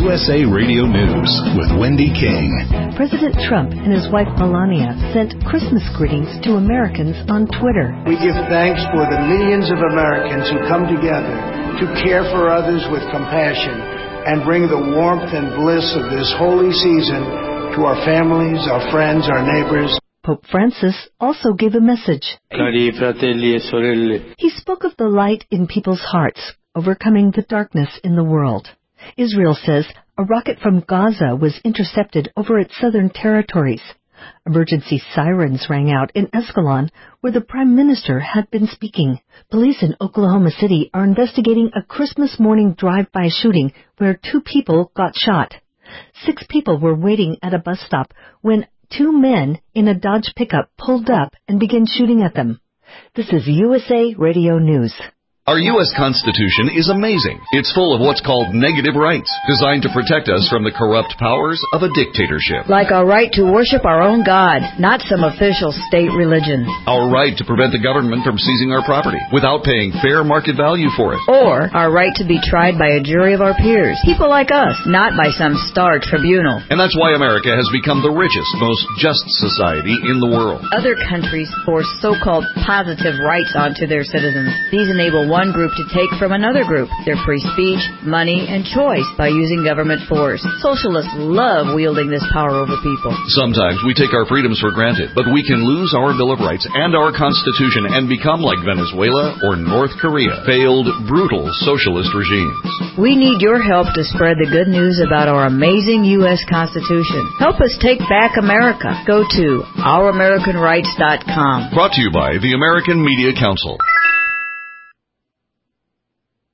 USA Radio News with Wendy King. President Trump and his wife Melania sent Christmas greetings to Americans on Twitter. We give thanks for the millions of Americans who come together to care for others with compassion and bring the warmth and bliss of this holy season to our families, our friends, our neighbors. Pope Francis also gave a message. Cari fratelli e sorelle. He spoke of the light in people's hearts, overcoming the darkness in the world. Israel says a rocket from Gaza was intercepted over its southern territories. Emergency sirens rang out in Escalon, where the Prime Minister had been speaking. Police in Oklahoma City are investigating a Christmas morning drive-by shooting where 2 people got shot. 6 people were waiting at a bus stop when 2 men in a Dodge pickup pulled up and began shooting at them. This is USA Radio News. Our U.S. Constitution is amazing. It's full of what's called negative rights, designed to protect us from the corrupt powers of a dictatorship. Like our right to worship our own God, not some official state religion. Our right to prevent the government from seizing our property without paying fair market value for it. Or our right to be tried by a jury of our peers, people like us, not by some star tribunal. And that's why America has become the richest, most just society in the world. Other countries force so-called positive rights onto their citizens. These enable one group to take from another group their free speech, money, and choice by using government force. Socialists love wielding this power over people. Sometimes we take our freedoms for granted, but we can lose our Bill of Rights and our Constitution and become like Venezuela or North Korea, failed, brutal socialist regimes. We need your help to spread the good news about our amazing U.S. Constitution. Help us take back America. Go to ouramericanrights.com. Brought to you by the American Media Council.